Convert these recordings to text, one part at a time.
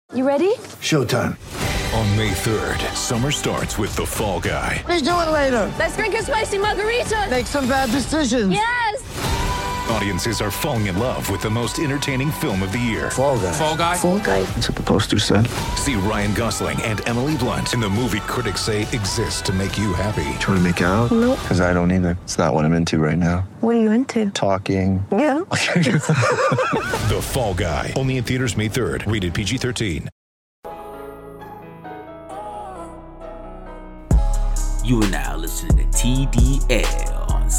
You ready? Showtime. On May 3rd, summer starts with The Fall Guy. Let's do it later. Let's drink a spicy margarita. Make some bad decisions. Yes! Audiences are falling in love with the most entertaining film of the year. Fall Guy. Fall Guy? Fall Guy. That's what the poster said. See Ryan Gosling and Emily Blunt in the movie critics say exists to make you happy. Trying to make it out? Nope. Because I don't either. It's not what I'm into right now. What are you into? Talking. Yeah. The Fall Guy. Only in theaters May 3rd. Rated PG-13. You are now listening to TDL on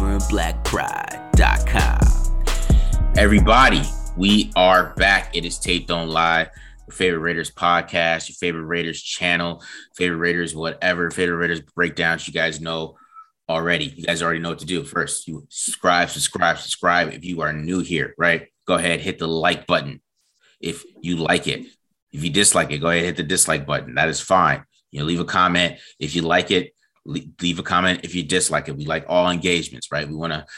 silverandblackpride.com. Everybody, we are back. It is Tape Don't Lie, your favorite Raiders podcast, your favorite Raiders channel, favorite Raiders whatever, favorite Raiders breakdowns. You guys know already. You guys already know what to do. First, you subscribe. If you are new here, right? Go ahead, hit the like button if you like it. If you dislike it, go ahead, hit the dislike button. That is fine. Leave a comment if you like it. Leave a comment if you dislike it. We like all engagements, right? We want to,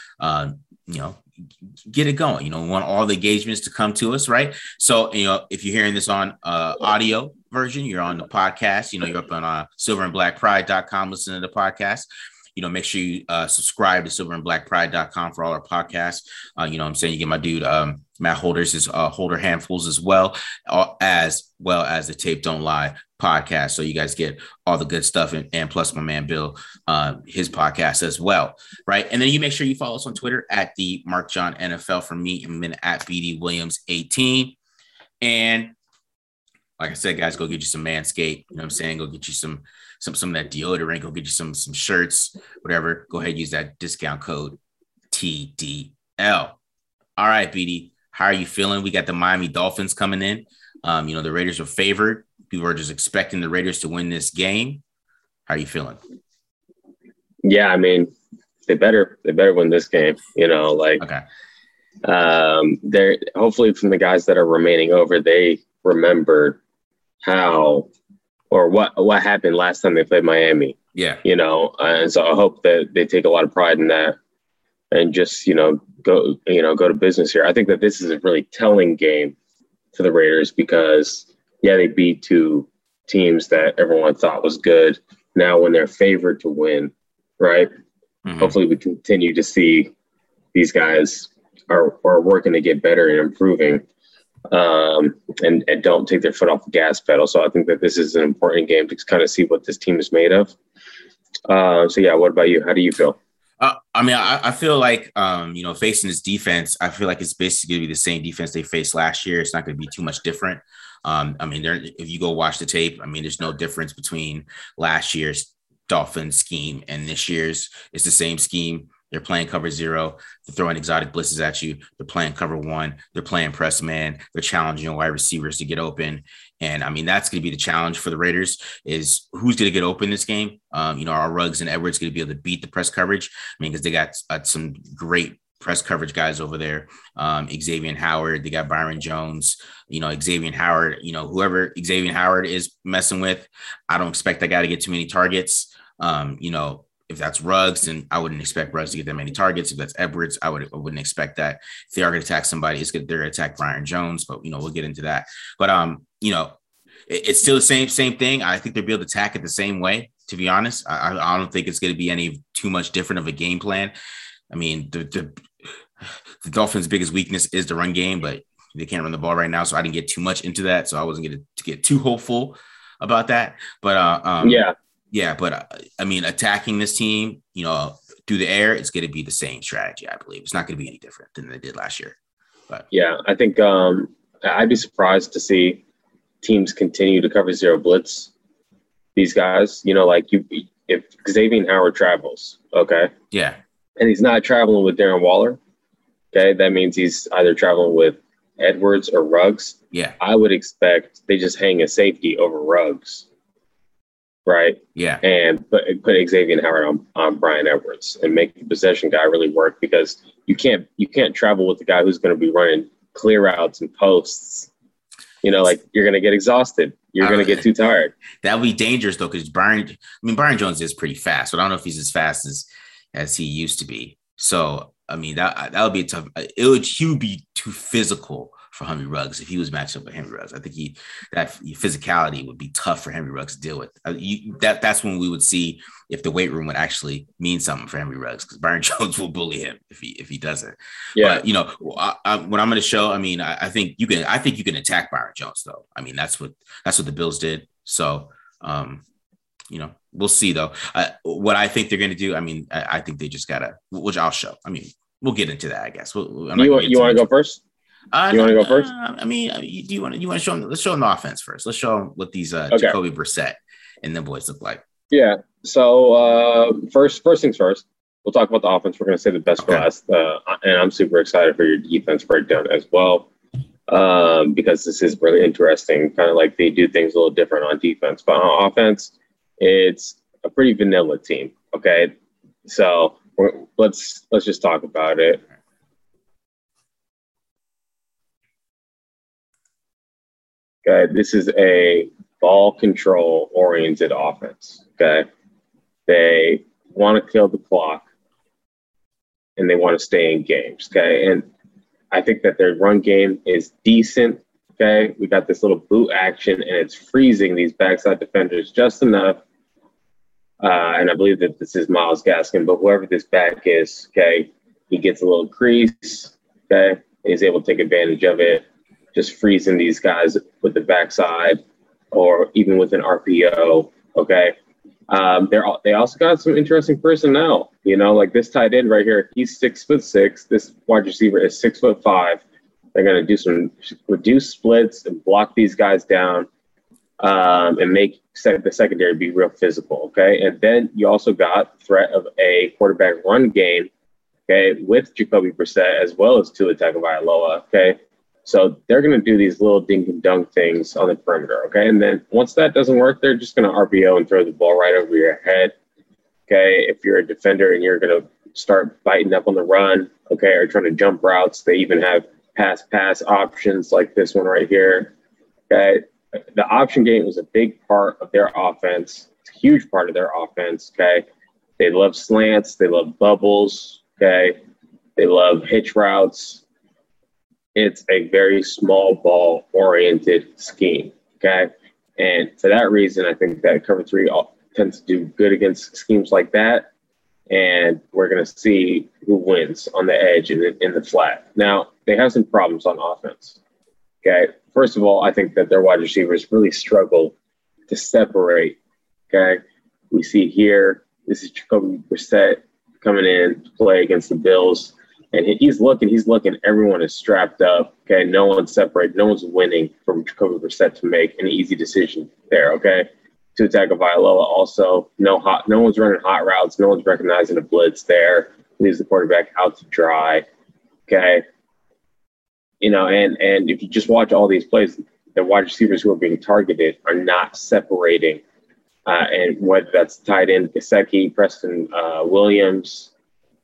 get it going. We want all the engagements to come to us, right? So, if you're hearing this on audio version, you're on the podcast, you're up on silverandblackpride.com listening to the podcast. Make sure you subscribe to silverandblackpride.com for all our podcasts. I'm saying you get my dude, Matt Holder's his Holder Handfuls as well as the Tape Don't Lie podcast. So you guys get all the good stuff and plus my man Bill, his podcast as well. Right. And then you make sure you follow us on Twitter at the Mark John NFL for me and then at BD Williams 18. And like I said, guys, go get you some Manscaped. You know what I'm saying? Go get you some of that deodorant. Go get you some shirts, whatever. Go ahead and use that discount code TDL. All right, BD, how are you feeling? We got the Miami Dolphins coming in. The Raiders are favored. People are just expecting the Raiders to win this game. How are you feeling? Yeah, I mean, they better win this game. Okay. They're hopefully from the guys that are remaining over, they remembered how or what happened last time they played Miami. Yeah. And so I hope that they take a lot of pride in that and just, go to business here. I think that this is a really telling game for the Raiders because, yeah, they beat two teams that everyone thought was good. Now when they're favored to win, right? Mm-hmm. Hopefully we continue to see these guys are working to get better and improving. And don't take their foot off the gas pedal. So I think that this is an important game to kind of see what this team is made of. So yeah, what about you? How do you feel? I feel like, facing this defense, I feel like it's basically going to be the same defense they faced last year. It's not going to be too much different. If you go watch the tape, there's no difference between last year's Dolphins scheme and this year's. It's the same scheme. They're playing cover zero. They're throwing exotic blitzes at you. They're playing cover one. They're playing press man. They're challenging wide receivers to get open. And that's going to be the challenge for the Raiders is who's going to get open this game. Are Ruggs and Edwards going to be able to beat the press coverage? because they got some great press coverage guys over there. Xavier Howard, they got Byron Jones, Xavier Howard, whoever Xavier Howard is messing with, I don't expect that guy to get too many targets. If that's Ruggs, then I wouldn't expect Ruggs to get that many targets. If that's Edwards, I wouldn't expect that. If they are going to attack somebody, they're going to attack Byron Jones, but we'll get into that. But it's still the same thing. I think they'll be able to attack it the same way. To be honest, I don't think it's going to be any too much different of a game plan. The Dolphins' biggest weakness is the run game, but they can't run the ball right now, so I didn't get too much into that. So I wasn't going to get too hopeful about that. But yeah, but attacking this team, through the air, it's going to be the same strategy. I believe it's not going to be any different than they did last year. But yeah, I think I'd be surprised to see teams continue to cover zero blitz. These guys, if Xavier Howard travels, okay, yeah, and he's not traveling with Darren Waller, okay, that means he's either traveling with Edwards or Ruggs. Yeah, I would expect they just hang a safety over Ruggs. Right. Yeah. And put Xavier Howard on Brian Edwards and make the possession guy really work because you can't travel with the guy who's going to be running clear outs and posts. You're going to get exhausted. You're going to get too tired. That would be dangerous though, because Byron Jones is pretty fast, but I don't know if he's as fast as he used to be. So that would be tough. He would be too physical for Henry Ruggs if he was matched up with Henry Ruggs. I think that physicality would be tough for Henry Ruggs to deal with. That's when we would see if the weight room would actually mean something for Henry Ruggs, because Byron Jones will bully him if he doesn't. Yeah. But, what I'm going to show, I mean, I think you can attack Byron Jones though. I mean, that's what the Bills did. So, we'll see though. What I think they're going to do, I mean, I think they just gotta, which I'll show. I mean, we'll get into that, I guess. You want to go first? You want to go first? I mean, do you want to show them? Let's show them the offense first. Let's show them what these Jacoby Brissett and the boys look like. Yeah. So first things first. We'll talk about the offense. We're going to say the best for last, and I'm super excited for your defense breakdown as well, because this is really interesting. Kind of like they do things a little different on defense, but on offense, it's a pretty vanilla team. Okay, so let's just talk about it. Okay, this is a ball control oriented offense. Okay, they want to kill the clock and they want to stay in games. Okay, and I think that their run game is decent. Okay, we got this little boot action and it's freezing these backside defenders just enough. And I believe that this is Myles Gaskin, but whoever this back is, okay, he gets a little crease. Okay, and he's able to take advantage of it, just freezing these guys with the backside or even with an RPO. Okay. They also got some interesting personnel, like this tight end right here. He's 6'6". This wide receiver is 6'5". They're going to do some reduced splits and block these guys down, and make the secondary be real physical. Okay. And then you also got threat of a quarterback run game. Okay. With Jacoby Brissett as well as Tua Tagovailoa. Okay. So they're going to do these little dink and dunk things on the perimeter, okay? And then once that doesn't work, they're just going to RPO and throw the ball right over your head, okay? If you're a defender and you're going to start biting up on the run, okay, or trying to jump routes, they even have pass options like this one right here, okay? The option game is a big part of their offense. It's a huge part of their offense, okay? They love slants. They love bubbles, okay? They love hitch routes. It's a very small ball oriented scheme. Okay. And for that reason, I think that cover three tends to do good against schemes like that. And we're going to see who wins on the edge and in the flat. Now, they have some problems on offense. Okay. First of all, I think that their wide receivers really struggle to separate. Okay. We see here, this is Jacoby Brissett coming in to play against the Bills. And he's looking, everyone is strapped up. Okay, no one's separated. No one's winning from Jacoby Brissett to make an easy decision there, okay? Tua Tagovailoa also, no one's running hot routes. No one's recognizing a blitz there. Leaves the quarterback out to dry, okay? And if you just watch all these plays, the wide receivers who are being targeted are not separating. And whether that's tight end Gesicki, Preston Williams,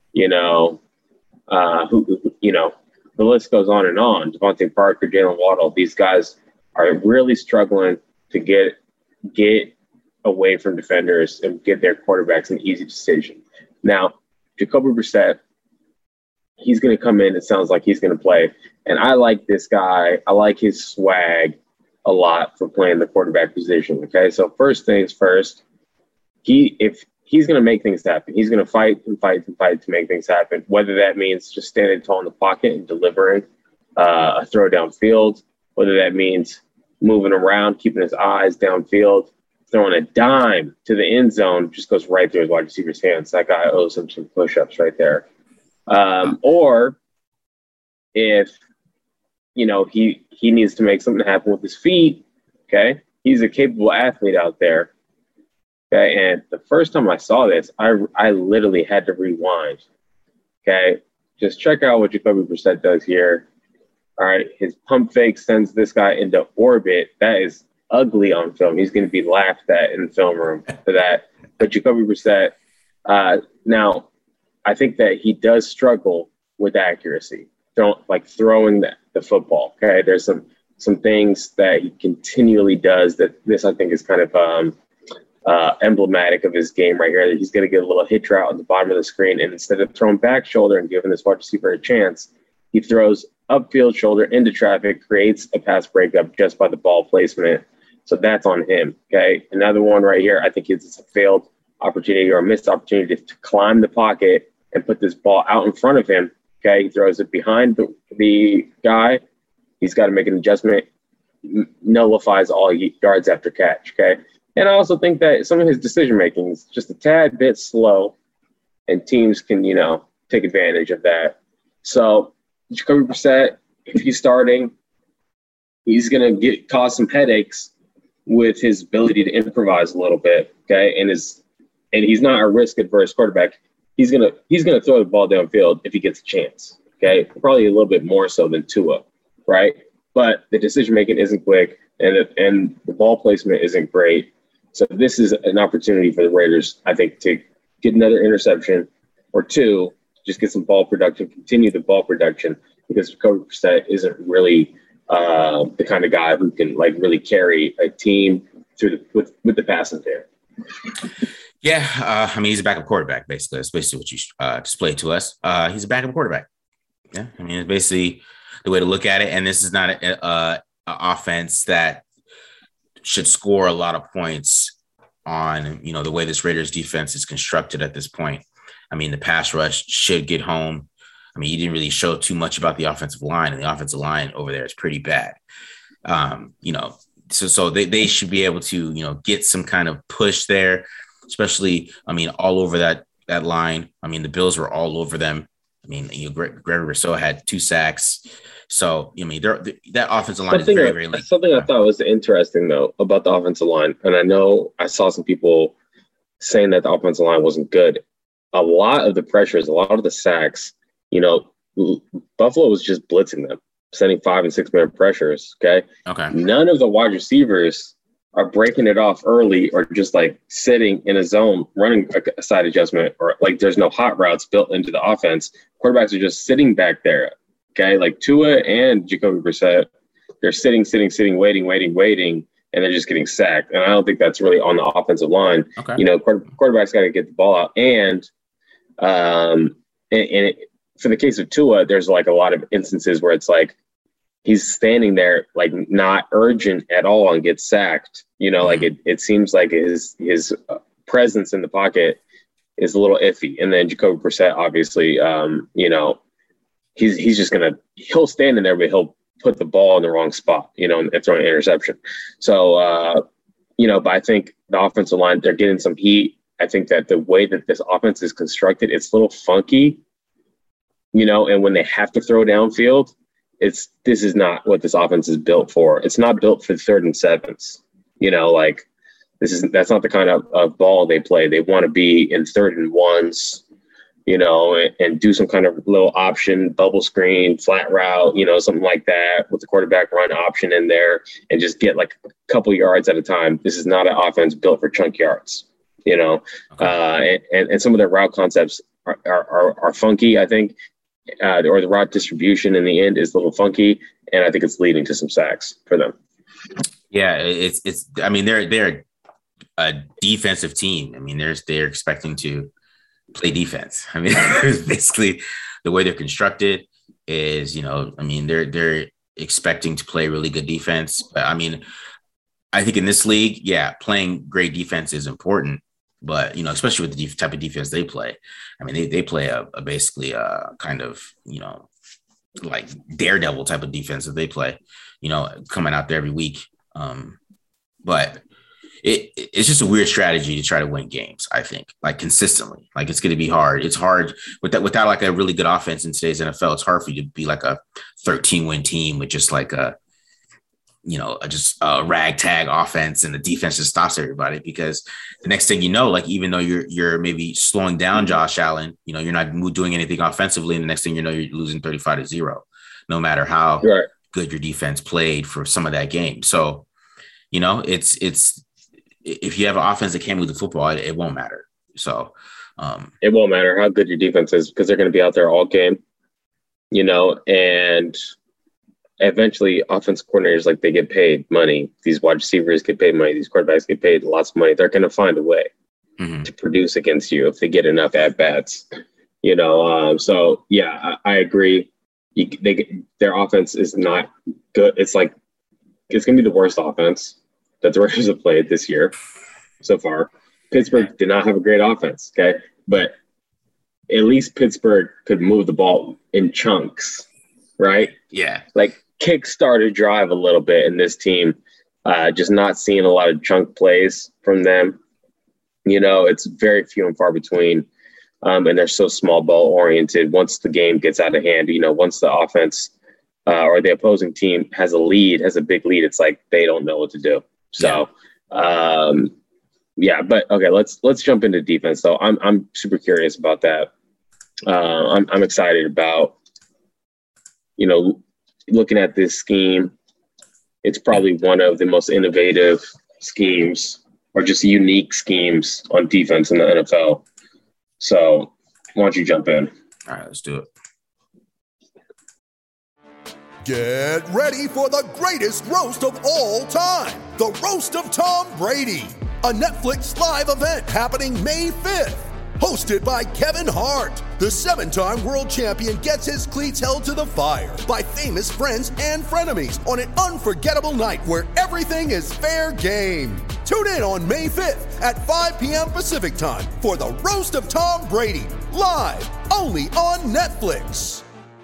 the list goes on and on. Devontae Parker, Jalen Waddle, these guys are really struggling to get away from defenders and give their quarterbacks an easy decision. Now, Jacoby Brissett, he's going to come in. It sounds like he's going to play. And I like this guy. I like his swag a lot for playing the quarterback position. Okay, so first things first, if he's going to make things happen. He's going to fight to make things happen, whether that means just standing tall in the pocket and delivering a throw downfield, whether that means moving around, keeping his eyes downfield, throwing a dime to the end zone, just goes right through his wide receiver's hands. That guy owes him some push-ups right there. Or if, he needs to make something happen with his feet, okay, he's a capable athlete out there. Okay, and the first time I saw this, I literally had to rewind. Okay, just check out what Jacoby Brissett does here. All right, his pump fake sends this guy into orbit. That is ugly on film. He's going to be laughed at in the film room for that. But Jacoby Brissett, now, I think that he does struggle with accuracy, throwing the football. Okay, there's some things that he continually does that this I think is kind of emblematic of his game right here, that he's going to get a little hitch route at the bottom of the screen, and instead of throwing back shoulder and giving this wide receiver a chance, He throws upfield shoulder into traffic, creates a pass breakup just by the ball placement. So that's on him. Okay. Another one right here, I think it's a failed opportunity or a missed opportunity to climb the pocket and put this ball out in front of him. Okay. He throws it behind the guy. He's got to make an adjustment, nullifies all yards after catch. Okay. And I also think that some of his decision making is just a tad bit slow, and teams can, take advantage of that. So Jacoby Brissett, if he's starting, he's going to cause some headaches with his ability to improvise a little bit. Okay. And he's not a risk adverse quarterback. He's going to throw the ball downfield if he gets a chance. Okay. Probably a little bit more so than Tua. Right. But the decision making isn't quick, and the ball placement isn't great. So this is an opportunity for the Raiders, I think, to get another interception or two, just get some ball production, continue the ball production, because Jacoby Brissett isn't really the kind of guy who can really carry a team through with the passing there. Yeah, he's a backup quarterback, basically. That's basically what you displayed to us. He's a backup quarterback. Yeah, it's basically the way to look at it. And this is not an offense that should score a lot of points on, the way this Raiders defense is constructed at this point. The pass rush should get home. You didn't really show too much about the offensive line, and the offensive line over there is pretty bad. So they should be able to, get some kind of push there, especially, all over that line. The Bills were all over them. Gregory Rousseau had 2 sacks. So, that offensive line is very, very late. Something I thought was interesting, though, about the offensive line, and I know I saw some people saying that the offensive line wasn't good. A lot of the pressures, a lot of the sacks, Buffalo was just blitzing them, sending 5- and 6-man pressures, okay? None of the wide receivers are breaking it off early or just, sitting in a zone, running a side adjustment, or, there's no hot routes built into the offense. Quarterbacks are just sitting back there. Okay, Tua and Jacoby Brissett, they're sitting, waiting, and they're just getting sacked. And I don't think that's really on the offensive line. Okay. Quarterback's got to get the ball out. And for the case of Tua, there's a lot of instances where it's he's standing there not urgent at all and gets sacked. It seems like his presence in the pocket is a little iffy. And then Jacoby Brissett, obviously, he's just he'll stand in there, but he'll put the ball in the wrong spot, and throw an interception. So, but I think the offensive line, they're getting some heat. I think that the way that this offense is constructed, it's a little funky, and when they have to throw downfield, this is not what this offense is built for. It's not built for 3rd and 7s, that's not the kind of ball they play. They want to be in 3rd and 1s, and do some kind of little option, bubble screen, flat route, something like that with the quarterback run option in there, and just get a couple yards at a time. This is not an offense built for chunk yards, and some of their route concepts are funky, I think, or the route distribution in the end is a little funky, and I think it's leading to some sacks for them. Yeah, they're a defensive team. They're expecting to play defense. Basically the way they're constructed is, they're expecting to play really good defense. But I think in this league, playing great defense is important, but, especially with the type of defense they play. They play a basically a kind of, daredevil type of defense that they play, coming out there every week. But it's just a weird strategy to try to win games, I think, consistently. It's going to be hard. It's hard without a really good offense in today's NFL. It's hard for you to be a 13-win team with just a ragtag offense, and the defense just stops everybody, because the next thing even though you're maybe slowing down Josh Allen, you're not doing anything offensively, and the next thing you know, you're losing 35-0, no matter how good your defense played for some of that game. So, it's if you have an offense that can't move the football, it won't matter. So it won't matter how good your defense is, because they're going to be out there all game, and eventually offensive coordinators, they get paid money. These wide receivers get paid money. These quarterbacks get paid lots of money. They're going to find a way to produce against you if they get enough at-bats, So, I agree. their offense is not good. It's going to be the worst offense that the Raiders have played this year so far. Pittsburgh did not have a great offense, okay? But at least Pittsburgh could move the ball in chunks, right? Yeah. Like kickstart a drive a little bit, and this team just not seeing a lot of chunk plays from them. It's very few and far between, and they're so small ball oriented. Once the game gets out of hand, once the offense or the opposing team has a big lead, it's like they don't know what to do. So, but okay, let's jump into defense though. I'm super curious about that. I'm excited about, looking at this scheme. It's probably one of the most innovative schemes or just unique schemes on defense in the NFL. So why don't you jump in? All right, let's do it. Get ready for the greatest roast of all time. The Roast of Tom Brady. A Netflix live event happening May 5th. Hosted by Kevin Hart, the 7-time world champion gets his cleats held to the fire by famous friends and frenemies on an unforgettable night where everything is fair game. Tune in on May 5th at 5 p.m. Pacific time for the Roast of Tom Brady, live only on Netflix.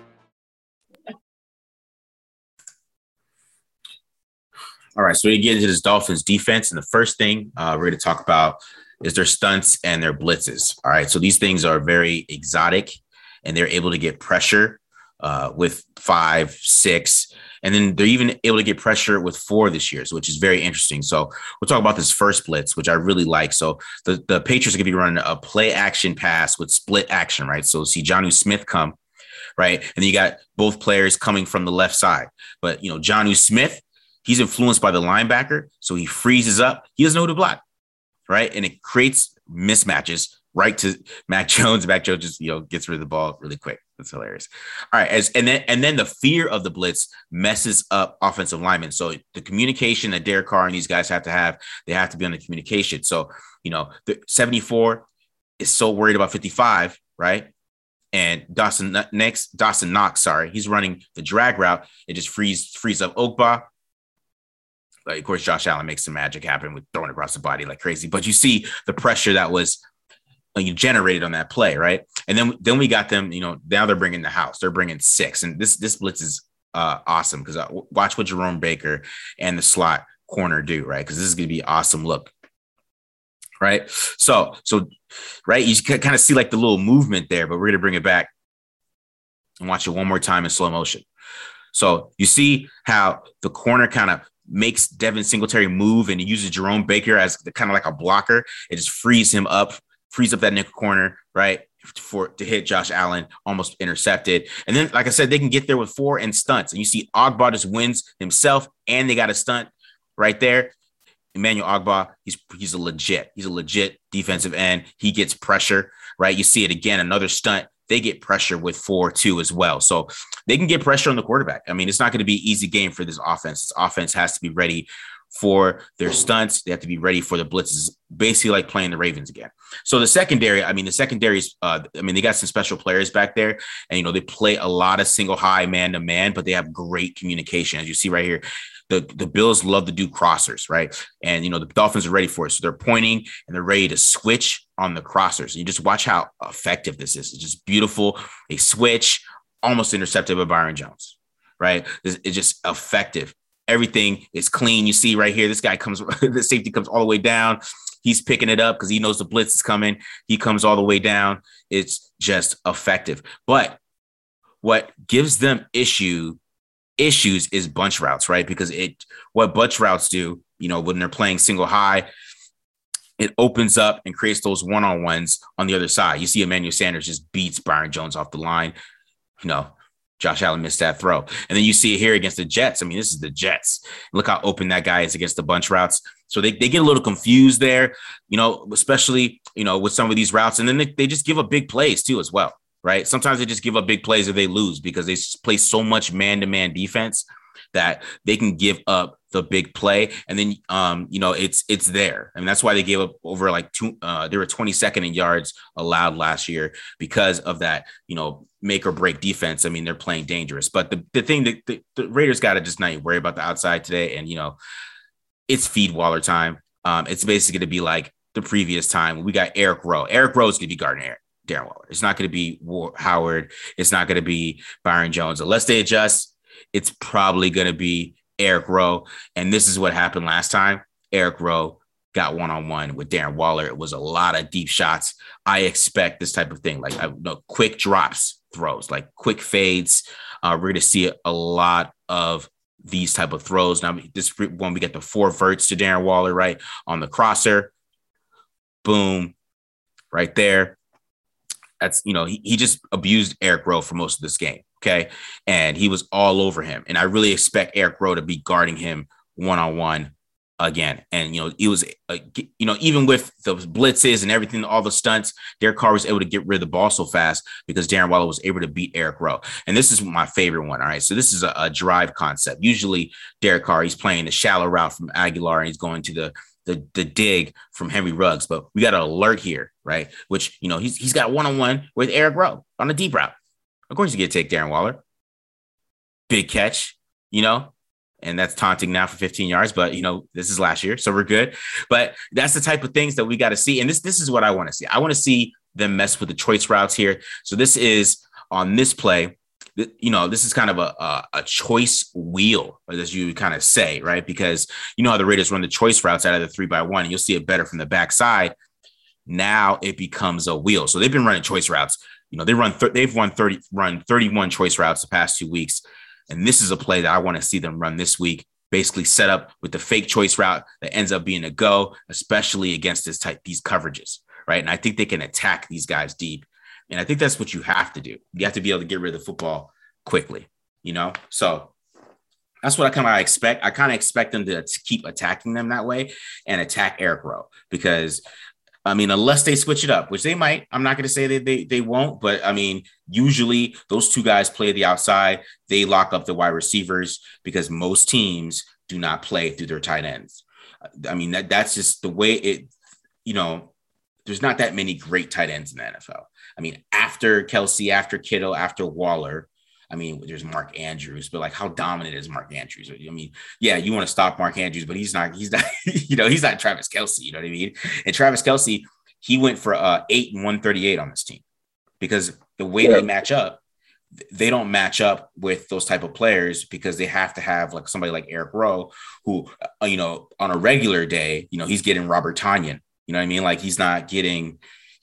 All right, so we get into this Dolphins defense, and the first thing we're going to talk about is their stunts and their blitzes. All right, so these things are very exotic, and they're able to get pressure with 5, 6, and then they're even able to get pressure with 4 this year, which is very interesting. So we'll talk about this first blitz, which I really like. So the Patriots are going to be running a play action pass with split action, right? So see Jonnu Smith come, right? And then you got both players coming from the left side. But, Jonnu Smith, he's influenced by the linebacker, so he freezes up. He doesn't know who to block, right? And it creates mismatches right to Mac Jones. Mac Jones just gets rid of the ball really quick. That's hilarious. All right, and then the fear of the blitz messes up offensive linemen. So the communication that Derek Carr and these guys have, they have to be on the communication. So the 74 is so worried about 55, right? And Dawson Knox, he's running the drag route. It just frees up Ogba. Like, of course, Josh Allen makes some magic happen with throwing across the body like crazy. But you see the pressure that was generated on that play, right? And then we got them, now they're bringing the house. They're bringing 6. And this blitz is awesome because watch what Jerome Baker and the slot corner do, right? Because this is going to be an awesome look, right? So right, you can kind of see like the little movement there, but we're going to bring it back and watch it one more time in slow motion. So you see how the corner kind of makes Devin Singletary move and he uses Jerome Baker as kind of like a blocker. It just frees up that nickel corner, right, to hit Josh Allen, almost intercepted. And then, like I said, they can get there with 4 and stunts. And you see Ogba just wins himself, and they got a stunt right there. Emmanuel Ogba, he's a legit defensive end. He gets pressure, right? You see it again, another stunt. They get pressure with 4 too as well. So they can get pressure on the quarterback. I mean, it's not going to be an easy game for this offense. This offense has to be ready for their stunts. They have to be ready for the blitzes, basically like playing the Ravens again. So the secondary is, they got some special players back there, and, they play a lot of single high man to man, but they have great communication. As you see right here, the Bills love to do crossers, right? And, the Dolphins are ready for it. So they're pointing and they're ready to switch on the crossers. You just watch how effective this is. It's just beautiful. They switch, almost intercepted by Byron Jones, right? It's just effective. Everything is clean. You see right here, this guy the safety comes all the way down. He's picking it up because he knows the blitz is coming. He comes all the way down. It's just effective. But what gives them issues is bunch routes, right? Because what bunch routes do, when they're playing single high, it opens up and creates those one-on-ones on the other side. You see Emmanuel Sanders just beats Byron Jones off the line. Josh Allen missed that throw. And then you see it here against the Jets. I mean, this is the Jets. Look how open that guy is against the bunch routes. So they get a little confused there, especially, with some of these routes. And then they just give up big plays too as well, right? Sometimes they just give up big plays if they lose because they play so much man-to-man defense that they can give up the big play. And then, it's there. I mean, that's why they gave up over they were 22nd in yards allowed last year because of that, make or break defense. I mean, they're playing dangerous, but the thing that the Raiders got to just not worry about the outside today. And, it's feed Waller time. It's basically going to be like the previous time. We got Eric Rowe. Eric Rowe is going to be guarding Darren Waller. It's not going to be Howard. It's not going to be Byron Jones. Unless they adjust, it's probably going to be Eric Rowe. And this is what happened last time. Eric Rowe got one-on-one with Darren Waller. It was a lot of deep shots. I expect this type of thing, like quick drops, throws, like quick fades. We're going to see a lot of these type of throws. Now, this when we get the 4 verts to Darren Waller, right, on the crosser, boom, right there. That's, he just abused Eric Rowe for most of this game, okay? And he was all over him. And I really expect Eric Rowe to be guarding him one-on-one again. And, it was, even with the blitzes and everything, all the stunts, Derek Carr was able to get rid of the ball so fast because Darren Waller was able to beat Eric Rowe. And this is my favorite one, all right? So this is a drive concept. Usually Derek Carr, he's playing the shallow route from Aguilar and he's going to the dig from Henry Ruggs, but we got an alert here, right? Which, he's got one-on-one with Eric Rowe on a deep route. Of course, you get to take Darren Waller. Big catch, and that's taunting now for 15 yards, but this is last year, so we're good. But that's the type of things that we got to see. And this is what I want to see. I want to see them mess with the choice routes here. So this is on this play, this is kind of a choice wheel, as you kind of say, right? Because how the Raiders run the choice routes out of the 3x1, and you'll see it better from the backside. Now it becomes a wheel. So they've been running choice routes. They've run 31 choice routes the past 2 weeks. And this is a play that I want to see them run this week, basically set up with the fake choice route that ends up being a go, especially against these coverages, right? And I think they can attack these guys deep. And I think that's what you have to do. You have to be able to get rid of the football quickly, So that's what I kind of expect. I kind of expect them to keep attacking them that way and attack Eric Rowe because, unless they switch it up, which they might. I'm not going to say that they won't, but usually those two guys play the outside. They lock up the wide receivers because most teams do not play through their tight ends. That's just the way it, there's not that many great tight ends in the NFL. After Kelsey, after Kittle, after Waller, there's Mark Andrews, but like how dominant is Mark Andrews? Yeah, you want to stop Mark Andrews, but he's not, he's not Travis Kelce, you know what I mean? And Travis Kelce, he went for 8 and 138 on this team because the way they match up, they don't match up with those type of players because they have to have like somebody like Eric Rowe who, on a regular day, he's getting Robert Tonyan, you know what I mean? Like he's not getting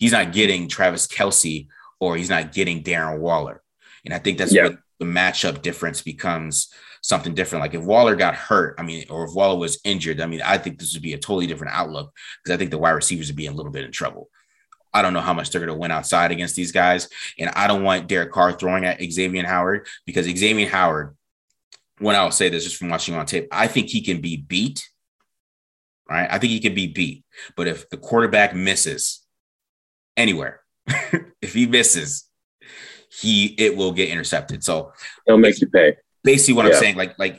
Travis Kelce or he's not getting Darren Waller. And I think that's what the matchup difference becomes something different. Like if Waller got hurt, or if Waller was injured, I think this would be a totally different outlook because I think the wide receivers would be a little bit in trouble. I don't know how much they're going to win outside against these guys. And I don't want Derek Carr throwing at Xavier Howard because Xavier Howard, when I'll say this just from watching on tape, I think he can be beat. Right? I think he can be beat. But if the quarterback misses anywhere, if he misses, it will get intercepted. So it'll make you pay. Basically what I'm saying,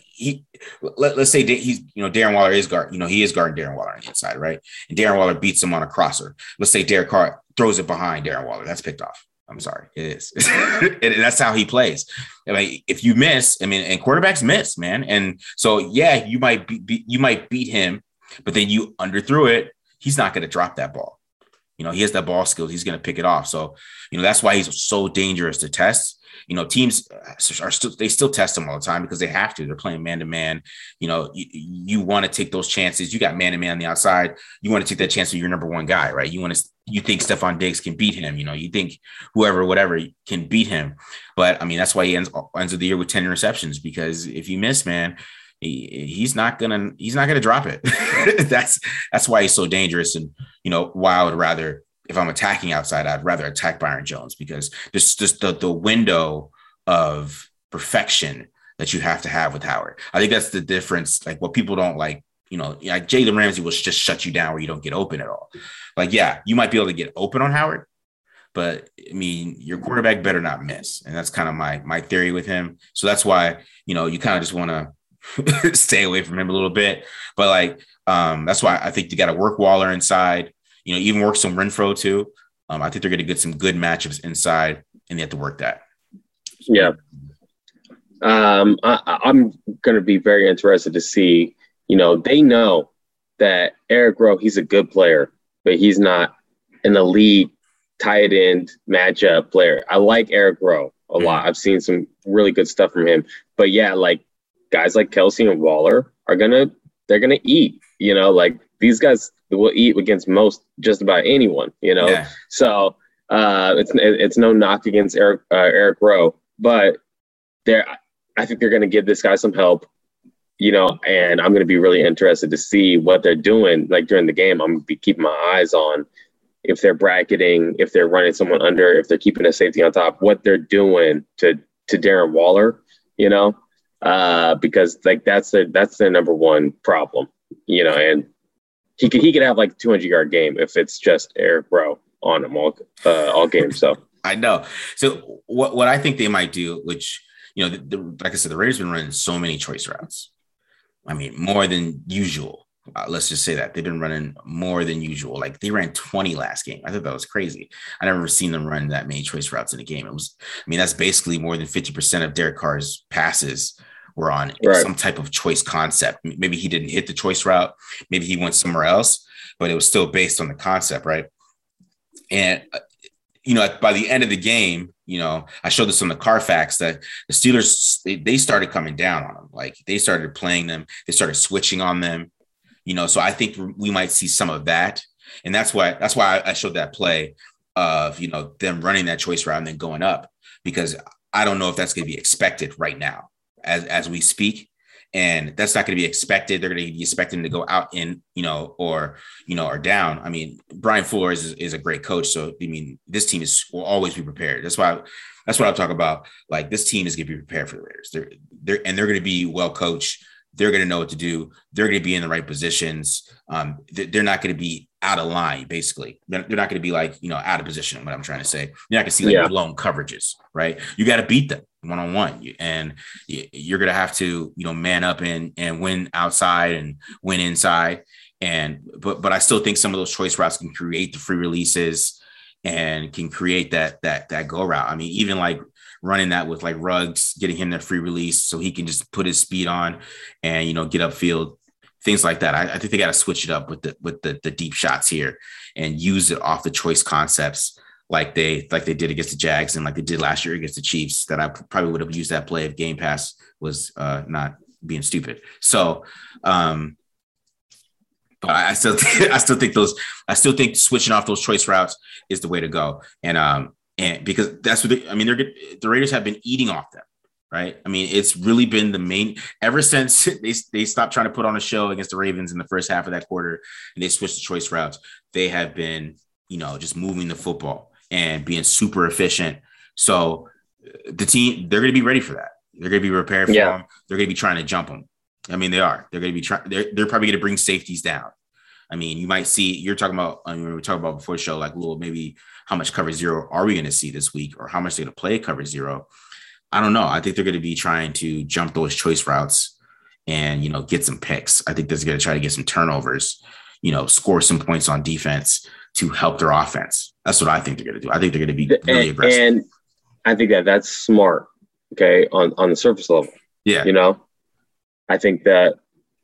let's say he's, Darren Waller is guard, he is guarding Darren Waller on the inside, right? And Darren Waller beats him on a crosser. Let's say Derek Carr throws it behind Darren Waller. That's picked off. I'm sorry. It is. That's how he plays. If you miss, and quarterbacks miss, man. And so, you might beat him, but then you underthrew it. He's not going to drop that ball. He has that ball skills. He's going to pick it off. So, that's why he's so dangerous to test. Teams still test him all the time because they have to. They're playing man-to-man. You want to take those chances. You got man-to-man on the outside. You want to take that chance with your number one guy, right? You think Stephon Diggs can beat him. You think whatever can beat him. But, that's why he ends of the year with 10 interceptions because if you miss, man, he's not gonna drop it. That's why he's so dangerous. And why I would rather, if I'm attacking outside, I'd rather attack Byron Jones because there's just the window of perfection that you have to have with Howard. I think that's the difference. Like what people don't like, like Jalen Ramsey will just shut you down where you don't get open at all. Like, you might be able to get open on Howard, but your quarterback better not miss. And that's kind of my theory with him. So that's why, you kind of just want to stay away from him a little bit. But like, that's why I think they got to work Waller inside, even work some Renfro too. I think they're going to get some good matchups inside, and they have to work that. Yeah. I'm going to be very interested to see, they know that Eric Rowe, he's a good player, but he's not an elite tight end matchup player. I like Eric Rowe a lot. I've seen some really good stuff from him. But yeah, like guys like Kelsey and Waller they're going to eat, like these guys will eat against just about anyone, Yeah. So it's no knock against Eric Rowe, but I think they're going to give this guy some help, and I'm going to be really interested to see what they're doing. Like during the game, I'm going to be keeping my eyes on if they're bracketing, if they're running someone under, if they're keeping a safety on top, what they're doing to Darren Waller, because like that's their number one problem, and he could have like a 200-yard game if it's just Eric Rowe on him all game. So I know. So what I think they might do, which like I said, the Raiders have been running so many choice routes. I mean, more than usual. Let's just say that they've been running more than usual. Like they ran 20 last game. I thought that was crazy. I never seen them run that many choice routes in a game. That's basically more than 50% of Derek Carr's passes were on some type of choice concept. Maybe he didn't hit the choice route. Maybe he went somewhere else, but it was still based on the concept, right? And by the end of the game, I showed this on the Carfax that the Steelers, they started coming down on them. Like they started playing them. They started switching on them, so I think we might see some of that. And that's why I showed that play of, them running that choice route and then going up, because I don't know if that's going to be expected right now as we speak. And that's not going to be expected. They're going to be expecting to go out in, or down. I mean, Brian Fuller is a great coach. So, this team will always be prepared. That's what I'm talking about. Like this team is going to be prepared for the Raiders. They're going to be well coached. They're going to know what to do. They're going to be in the right positions. They're not going to be out of line, basically. They're not going to be like, out of position, what I'm trying to say. You're not going to see like blown coverages, right? You got to beat them one-on-one. And you're going to have to, man up and win outside and win inside. But I still think some of those choice routes can create the free releases and can create that go route. I mean, even like running that with like Ruggs, getting him that free release so he can just put his speed on and, get upfield, things like that. I think they got to switch it up with the deep shots here and use it off the choice concepts like they did against the Jags and like they did last year against the Chiefs. That I probably would have used that play if Game Pass was not being stupid. So, but I still think switching off those choice routes is the way to go. And because that's what the Raiders have been eating off them. Right. I mean, it's really been the main ever since they stopped trying to put on a show against the Ravens in the first half of that quarter and they switched to choice routes. They have been, just moving the football and being super efficient. So the team, they're going to be ready for that. They're going to be prepared for them. They're going to be trying to jump them. I mean, they are. They're going to be trying. They're probably going to bring safeties down. I mean, you might see. You're talking about. We were talking about before the show, like, well, maybe how much cover zero are we going to see this week, or how much they're going to play cover zero. I don't know. I think they're going to be trying to jump those choice routes and get some picks. I think they're going to try to get some turnovers. Score some points on defense to help their offense. That's what I think they're going to do. I think they're going to be really aggressive. And I think that's smart. Okay, on the surface level. Yeah. I think that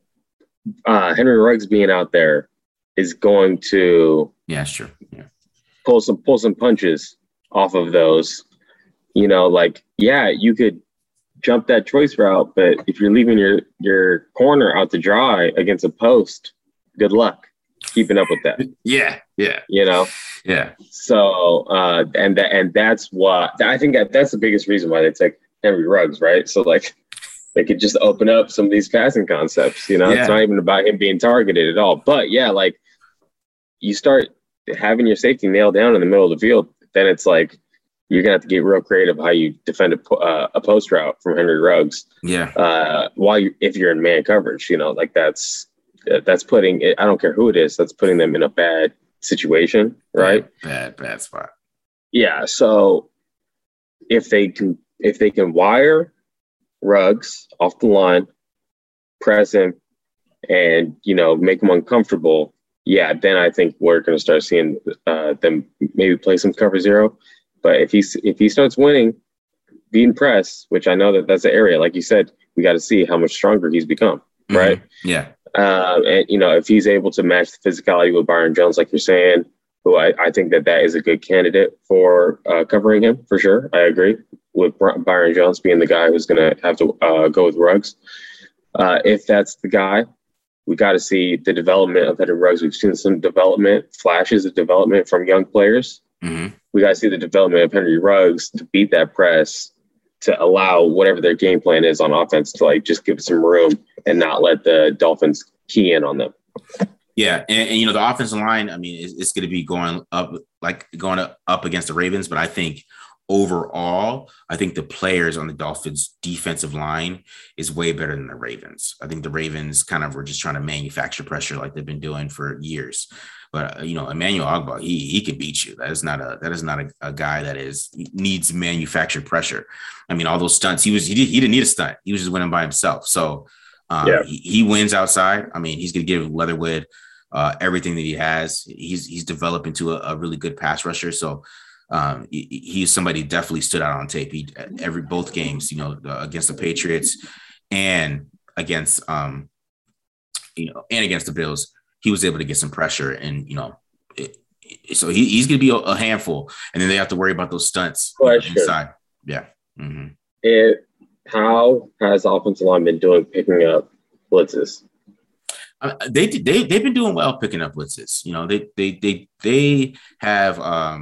Henry Ruggs being out there is going to sure. Yeah. pull some punches off of those. You could jump that choice route, but if you're leaving your corner out to dry against a post, good luck keeping up with that. Yeah. Yeah. So and that's what I think that's the biggest reason why they took Henry Ruggs, right? So like they could just open up some of these passing concepts. It's not even about him being targeted at all. But like you start having your safety nailed down in the middle of the field, then it's like you're gonna have to get real creative how you defend a post route from Henry Ruggs. Yeah. If you're in man coverage, like that's putting it. I don't care who it is. That's putting them in a bad situation, right? Bad spot. Yeah. So if they can wire Ruggs off the line press him, and, make him uncomfortable, then I think we're going to start seeing them maybe play some cover zero. But if he starts winning, being press, which I know that's an area, like you said, we got to see how much stronger he's become, right? Mm-hmm. Yeah. And, if he's able to match the physicality with Byron Jones, like you're saying, who I think that is a good candidate for covering him, for sure. I agree with Byron Jones being the guy who's going to have to go with Ruggs. If that's the guy, we got to see the development of Henry Ruggs. We've seen some flashes of development from young players. Mm-hmm. We got to see the development of Henry Ruggs to beat that press, to allow whatever their game plan is on offense to just give some room and not let the Dolphins key in on them. Yeah. And the offensive line, I mean, it's going to be going up against the Ravens, but I think overall, I think the players on the Dolphins defensive line is way better than the Ravens. I think the Ravens kind of were just trying to manufacture pressure like they've been doing for years. But, Emmanuel Ogbah, he can beat you. That is not a guy that needs manufactured pressure. I mean, all those stunts, he didn't need a stunt. He was just winning by himself. So he wins outside. I mean, he's going to give Leatherwood everything that he has. He's developed into a really good pass rusher. So he's somebody who definitely stood out on tape. Both games, against the Patriots and against the Bills, he was able to get some pressure, and so he's going to be a handful. And then they have to worry about those stunts inside. Yeah. Mm-hmm. How has offensive line been doing picking up blitzes? They've been doing well picking up blitzes. They have.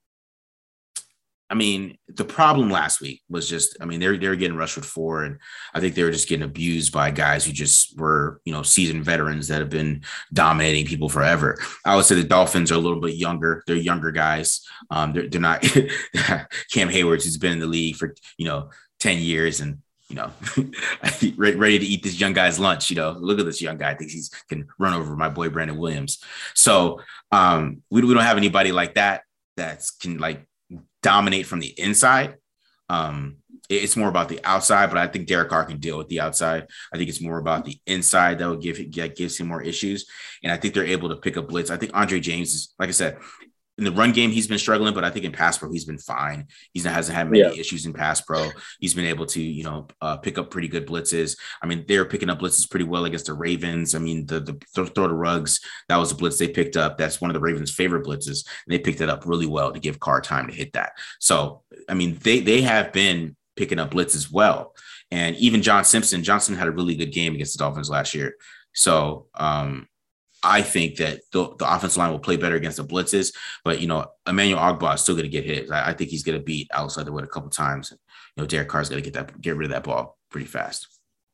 I mean, the problem last week was just, I mean, they were getting rushed with 4, and I think they were just getting abused by guys who just were, seasoned veterans that have been dominating people forever. I would say the Dolphins are a little bit younger. They're younger guys. They're not Cam Hayward, who's been in the league for, 10 years and, ready to eat this young guy's lunch. Look at this young guy. I think he can run over my boy, Brandon Williams. So we don't have anybody like that can dominate from the inside. It's more about the outside, but I think Derek Carr can deal with the outside. I think it's more about the inside that will gives him more issues. And I think they're able to pick up blitz. I think Andre James is, like I said, in the run game, he's been struggling, but I think in pass pro, he's been fine. He hasn't had many issues in pass pro. He's been able to, pick up pretty good blitzes. I mean, they're picking up blitzes pretty well against the Ravens. I mean, the throw to Ruggs, that was a blitz they picked up. That's one of the Ravens' favorite blitzes. And they picked it up really well to give Carr time to hit that. So, I mean, they have been picking up blitz as well. And even Johnson had a really good game against the Dolphins last year. So, I think that the offensive line will play better against the blitzes, but, Emmanuel Ogbah is still going to get hit. I think he's going to beat Alex Leatherwood a couple of times. Derek Carr's going to get rid of that ball pretty fast.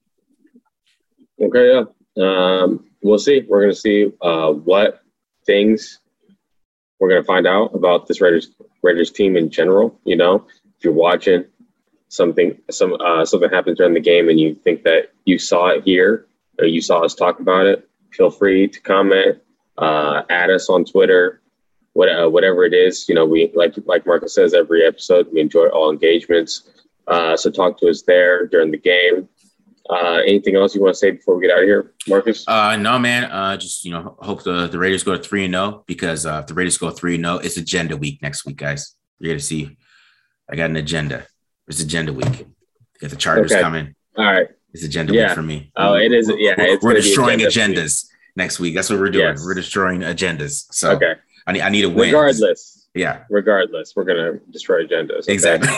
Okay. Yeah. We'll see. We're going to see what things we're going to find out about this Raiders team in general. If you're watching something happens during the game and you think that you saw it here or you saw us talk about it, feel free to comment, add us on Twitter, whatever it is. We like Marcus says, every episode, we enjoy all engagements. So talk to us there during the game. Anything else you want to say before we get out of here, Marcus? No, man. Just, hope the Raiders go 3-0 because if the Raiders go 3-0, it's agenda week next week, guys. You're going to see I got an agenda. It's agenda week. If the Chargers coming. All right. It's agenda week for me. Oh, it is. Yeah, we're destroying agendas next week. That's what we're doing. Yes. We're destroying agendas. So I need a win. Regardless, we're gonna destroy agendas. Okay? Exactly.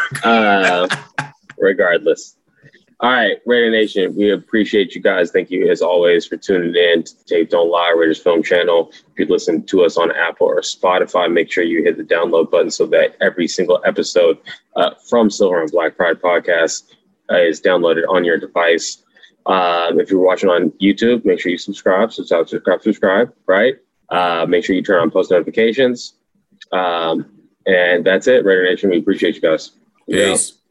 Regardless. All right, Raider Nation, we appreciate you guys. Thank you as always for tuning in to the Tape Don't Lie Raiders Film Channel. If you listen to us on Apple or Spotify, make sure you hit the download button so that every single episode from Silver and Black Pride Podcast is downloaded on your device. If you're watching on YouTube, make sure you subscribe, right? Make sure you turn on post notifications. And that's it, Raider Nation. We appreciate you guys. Peace.